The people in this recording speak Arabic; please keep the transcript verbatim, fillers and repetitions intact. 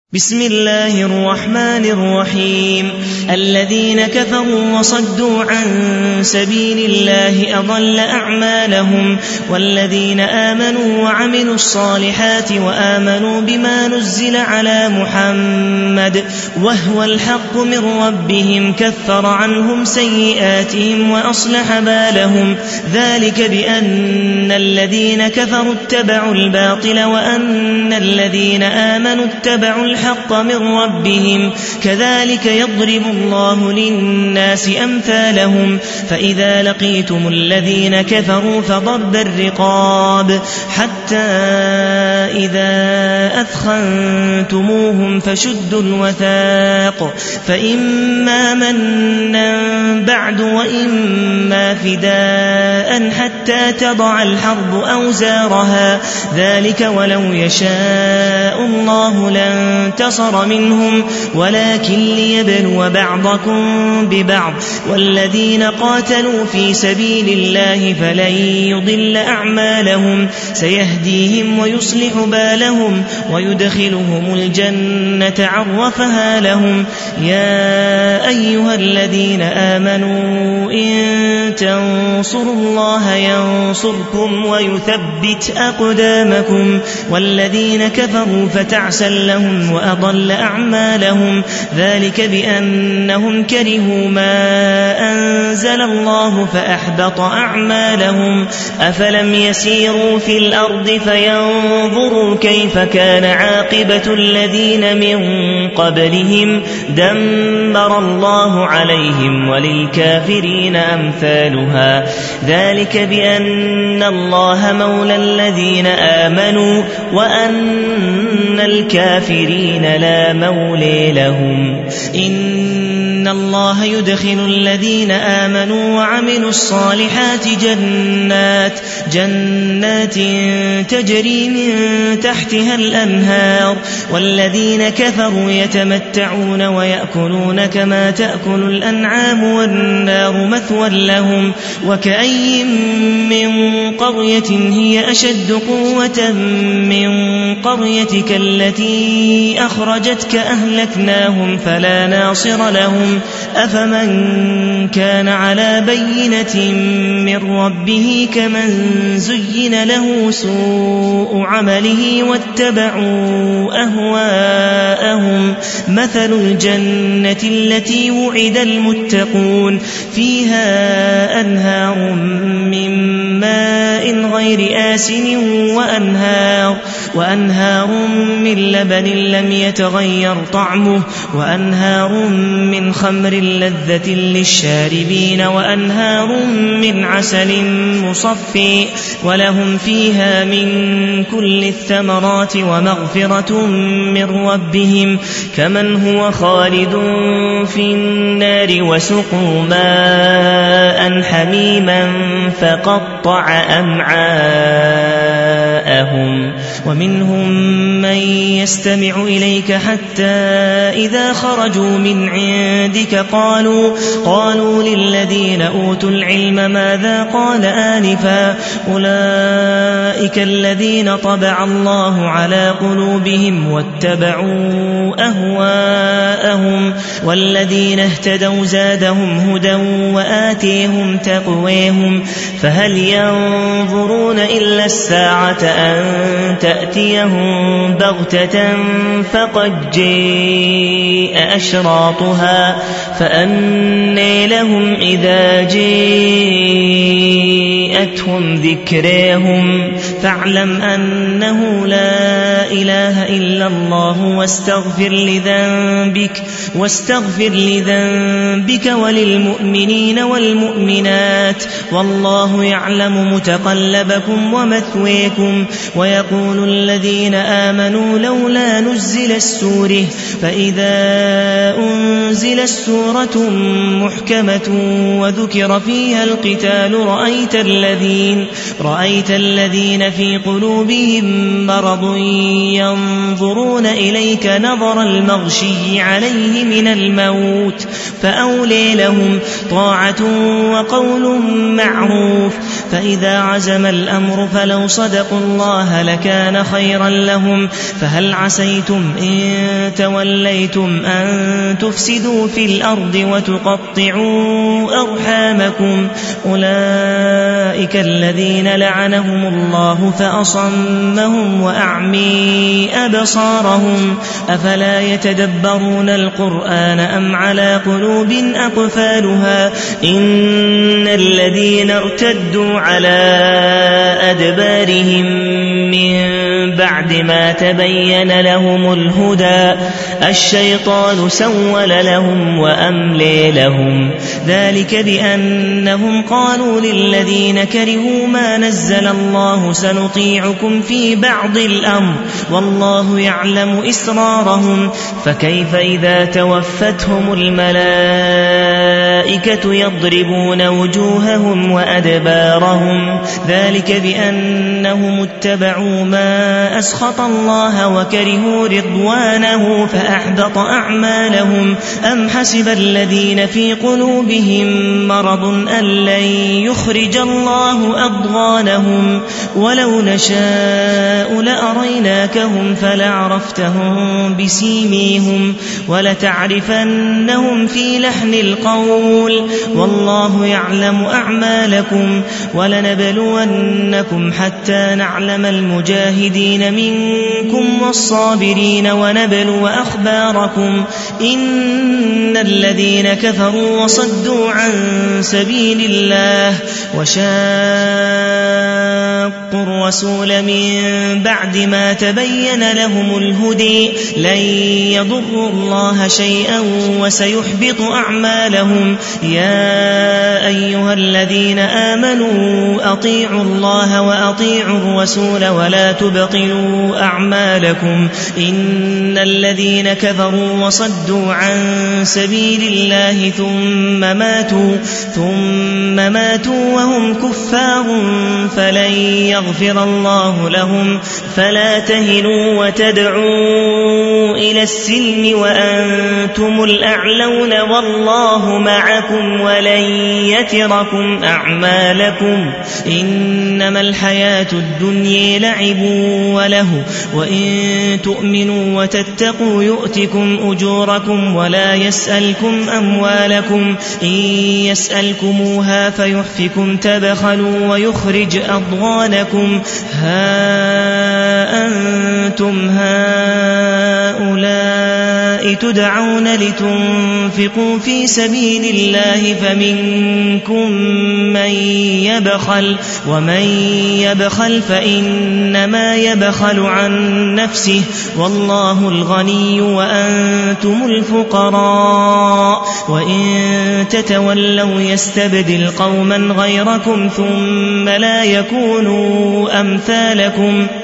بسم الله الرحمن الرحيم الذين كفروا وصدوا عن سبيل الله أضل أعمالهم والذين آمنوا وعملوا الصالحات وآمنوا بما نزل على محمد وهو الحق من ربهم كفر عنهم سيئاتهم وأصلح بالهم ذلك بأن الذين كفروا اتبعوا الباطل وأن الذين آمنوا اتبعوا الحق من ربهم كذلك يضرب الله للناس أمثالهم فإذا لقيتم الذين كفروا فضرب الرقاب حتى إذا أثخنتموهم فشدوا الوثاق فإما منا بعد وإما فداء حتى تضع الحرب أوزارها ذلك ولو يشاء الله لانتصر منهم ولكن ليبلو بعضكم ببعض والذين قاتلوا في سبيل الله فلن يضل أعمالهم سيهديهم ويصلح بالهم ويدخلهم الجنة عرفها لهم يا أيها الذين آمنوا إن تنصروا الله ينصركم ويثبت أقدامكم والذين كفروا فتعسا لهم وأضل أعمالهم ذلك بأنهم كرهوا ما أنزل الله فأحبط أعمالهم أفلم يسيروا في الأرض فينظروا كيف كان عاقبة الذين من قبلهم دمر الله عليهم وللكافرين أمثالها ذلك بأن الله مولى الذين آمنوا وأن الكافرين لا مولى لهم إن الله يدخل الذين آمنوا وعملوا الصالحات جنات جنات تجري من تحتها الأنهار والذين كفروا يتمتعون ويأكلون كما تأكل الأنعام والنار مثوى لهم وكأي من قرية هي أشد قوة من قريتك التي أخرجتك أهلكناهم فلا ناصر لهم أفمن كان على بينة من ربه كمن زين له سوء عمله واتبعوا أهواءهم مثل الجنة التي وعد المتقون فيها أنهار من ماء غير آسن وأنهار, وأنهار من لبن لم يتغير طعمه وأنهار من خمر لذة للشاربين وأنهار من عسل مصفي ولهم فيها من كل الثمرات ومغفرة من ربهم كمن هو خالد في النار وسقوا ماء حميما فقطع أمعاءهم ومنهم من يستمع إليك حتى إذا خرجوا من عندك قالوا, قالوا للذين أوتوا العلم ماذا قال آنفا أولئك الذين طبع الله على قلوبهم واتبعوا أهواءهم والذين اهتدوا زادهم هدى وآتيهم تقويهم فهل ينظرون إلا الساعة أن تأتيهم بغتة فقد جاء أشراطها فأنى لهم إذا جاءتهم ذكرهم فاعلم أنه لا إله إلا الله واستغفر لذنبك, واستغفر لذنبك وللمؤمنين والمؤمنات والله يعلم متقلبكم ومثويكم ويقول الذين آمنوا لولا نزل السورة فإذا أنزل السورة محكمة وذكر فيها القتال رأيت الذين الذين رأيت الذين في قلوبهم مرض ينظرون إليك نظر المغشي عليه من الموت فأولي لهم طاعة وقول معروف فإذا عزم الأمر فلو صدقوا الله لكان خيرا لهم فهل عسيتم إن توليتم أن تفسدوا في الأرض وتقطعوا أرحامكم أولئك الذين لعنهم الله فأصمهم وأعمي أبصارهم أفلا يتدبرون القرآن أم على قلوب أقفالها إن الذين ارتدوا على أدبارهم من بعد ما تبين لهم الهدى الشيطان سول لهم وأملي لهم ذلك بأنهم قالوا للذين كرهوا ما نزل الله سنطيعكم في بعض الأمر والله يعلم إسرارهم فكيف إذا توفتهم الملائكة يضربون وجوههم وأدبارهم ذلك بأنهم اتبعوا ما أسخط الله وكرهوا رضوانه فأحبط أعمالهم أم حسب الذين في قلوبهم مرض أن لن يخرج الله أضغانهم ولو نشاء لأريناكهم فلعرفتهم بسيميهم ولتعرفنهم في لحن القول والله يعلم أعمالكم ولنبلونكم حتى نعلم المجاهدين منكم والصابرين ونبلو أخباركم إن الذين كفروا وصدوا عن سبيل الله وشاقوا الرسول من بعد ما تبين لهم الهدي لن يضروا الله شيئا وسيحبط أعمالهم يا أيها الذين آمنوا أطيعوا الله وأطيعوا الرسول ولا تبطلوا أعمالكم إن الذين كفروا وصدوا عن سبيل الله ثم ماتوا ثم ماتوا وهم كفار فلن يغفر الله لهم فلا تهنوا وتدعوا إلى السلم وأنتم الأعلون والله معكم ولن يتركم أعمالكم إنما الحياة الدنيا لعب وله وإن تؤمنوا وتتقوا يؤتكم أجوركم ولا يسألكم أموالكم إن يسألكموها فيحفكم تبخلوا ويخرج أضغانكم ها أنتم هؤلاء تدعون لتنفقوا في سبيل الله فمنكم من يبخل ومن يبخل فإنما يبخل عن نفسه والله الغني وأنتم الفقراء وإن تتولوا يستبدل قوما غيركم ثم لا يكونوا أمثالكم